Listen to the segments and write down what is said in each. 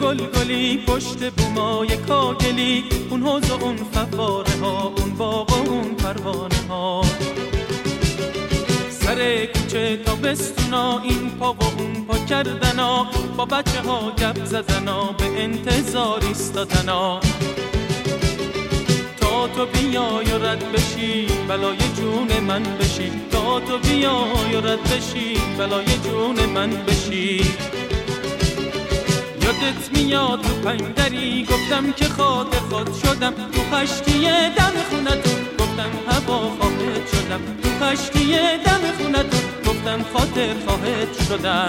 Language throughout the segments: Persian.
گلگلی پشت بومای کاگلی، اون حوض و اون فواره ها، اون باغ و اون پروانه ها، سر کوچه تا بستونا، این پا و اون پا کردنا، با بچه ها گپ زدنا، به انتظار ایستادنا، تا تو بیای و رد بشی بلای جون من بشی، تا تو بیای و رد بشی بلای جون من بشی. یادت میاد تو پنجدری گفتم که خاطر خود شدم، تو خشتی دم خونتون گفتم هوا خواهد شدم، تو خشتی دم خونتون گفتم خاطر خواهد شدم.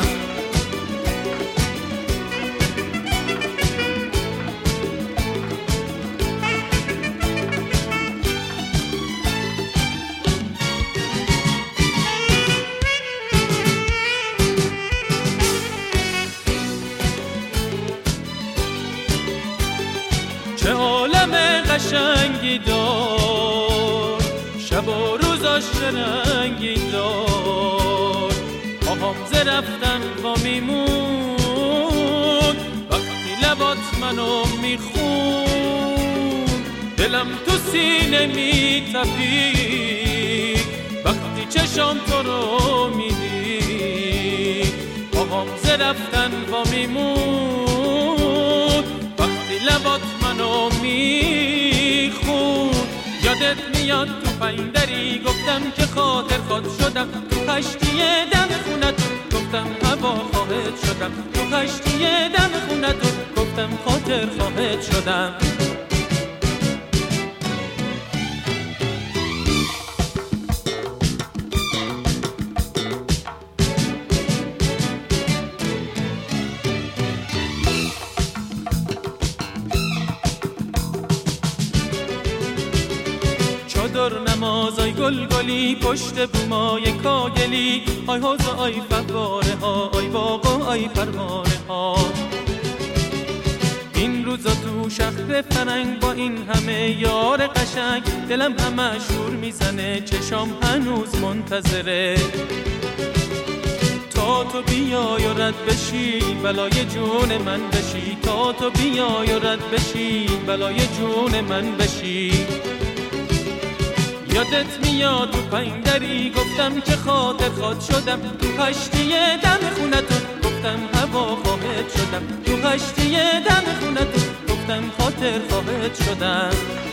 چه عالم قشنگی دار، شب و روزاش رنگی دار، پاهام ز رفتن با میمون، وقتی لبات منو میخون، دلم تو سینه میتپید، وقتی چشام تو رو میدید، پاهام ز رفتن با میمون، وقتی لبات منو میخون. یادت میاد تو پنجدری گفتم که خاطر خود شدم، تو خشتی دم خونتون گفتم هوا خواهد شدم، تو خشتی دم خونتون گفتم خاطر خواهد شدم. چادر نمازای گلگلی پشت بومای کاگلی، آی حوض آی فواره ها، آی باغ آی پروانه ها، این روزا تو شهر فرنگ با این همه یار قشنگ، دلم همه شور میزنه، چشام هنوز منتظره، تا تو بیای و رد بشی بلای جون من بشی، تا تو بیای و رد بشی بلای جون من بشی. یادت میاد تو پنجدری گفتم که خاطر خود شدم، تو خشتی دم خونتون گفتم هوا خواهد شدم، تو خشتی دم خونتون گفتم خاطر خواهد شدم.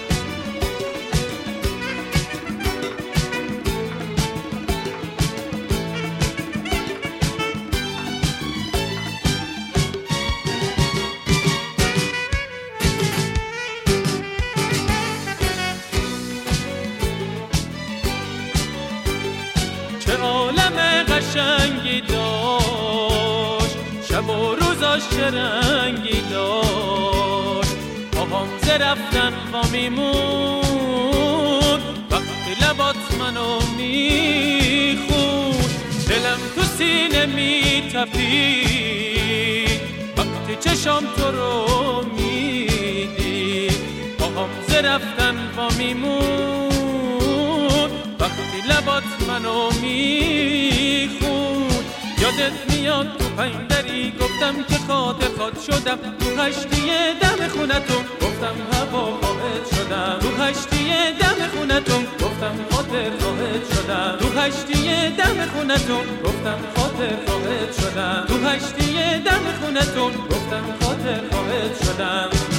چه عالم قشنگی داشت، شب و روزاش چه رنگی داشت، پاهام ز رفتن با میمون، وقتی لبات منو میخون، دلم تو سینه میتپید، وقتی چشام تو رو میدید، پاهام ز رفتن با میمون، وقتی لبات منو میخون. یادت میاد تو پنجدری گفتم که خاطر خود شدم، تو خشتی دم خونتون گفتم هوا خواهد شدم، تو خشتی دم خونتون گفتم خاطر خواهد شدم، تو خشتی دم خونتون گفتم خاطر خواهد شدم، تو خشتی دم خونتون گفتم خاطر خواهد شدم.